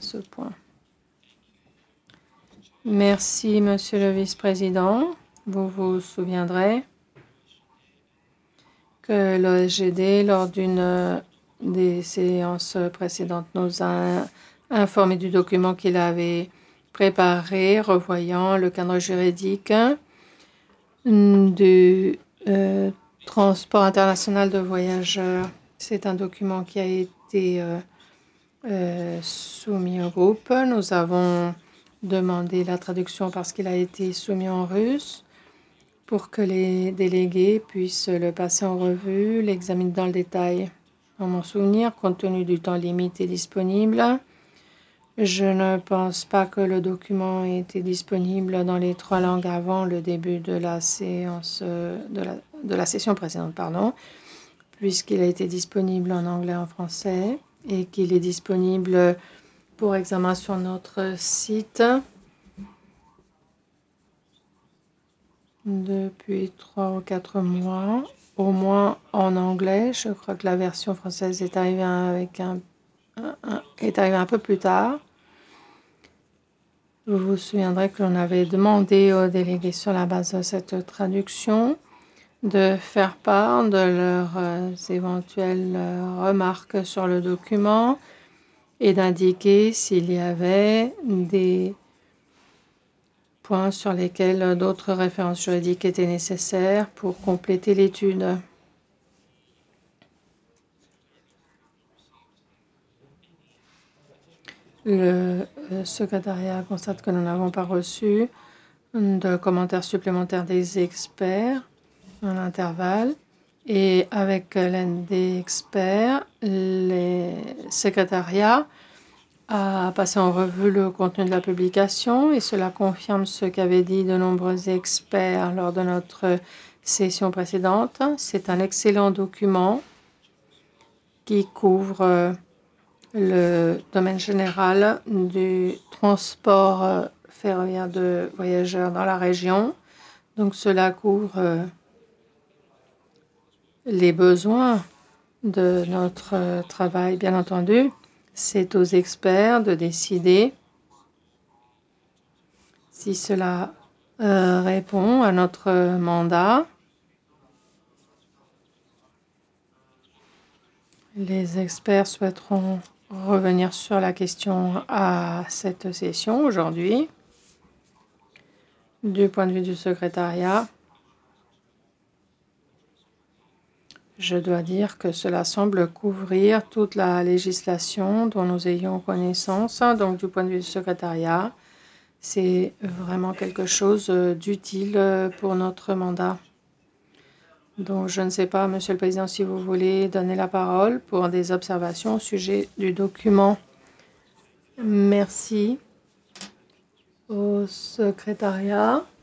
ce point. Merci, Monsieur le Vice-président. Vous vous souviendrez que l'OSGD, lors d'une des séances précédentes, nous a informé du document qu'il avait préparé, revoyant le cadre juridique du transport international de voyageurs. C'est un document qui a été soumis au groupe. Nous avons demandé la traduction parce qu'il a été soumis en russe pour que les délégués puissent le passer en revue, l'examiner dans le détail. Dans mon souvenir, compte tenu du temps limité disponible, je ne pense pas que le document ait été disponible dans les 3 langues avant le début de la séance de la session précédente, puisqu'il a été disponible en anglais et en français et qu'il est disponible pour examen sur notre site depuis 3 ou 4 mois, au moins en anglais. Je crois que la version française est arrivée un peu plus tard. Vous vous souviendrez que l'on avait demandé aux délégués sur la base de cette traduction de faire part de leurs éventuelles remarques sur le document et d'indiquer s'il y avait des points sur lesquels d'autres références juridiques étaient nécessaires pour compléter l'étude. Le secrétariat constate que nous n'avons pas reçu de commentaires supplémentaires des experts à l'intervalle. Et avec l'aide des experts, le secrétariat a passé en revue le contenu de la publication et cela confirme ce qu'avaient dit de nombreux experts lors de notre session précédente. C'est un excellent document qui couvre le domaine général du transport ferroviaire de voyageurs dans la région. Donc cela couvre les besoins de notre travail, bien entendu. C'est aux experts de décider si cela répond à notre mandat. Les experts souhaiteront revenir sur la question à cette session aujourd'hui. Du point de vue du secrétariat, je dois dire que cela semble couvrir toute la législation dont nous ayons connaissance. Donc, du point de vue du secrétariat, c'est vraiment quelque chose d'utile pour notre mandat. Donc, je ne sais pas, Monsieur le Président, si vous voulez donner la parole pour des observations au sujet du document. Merci au secrétariat.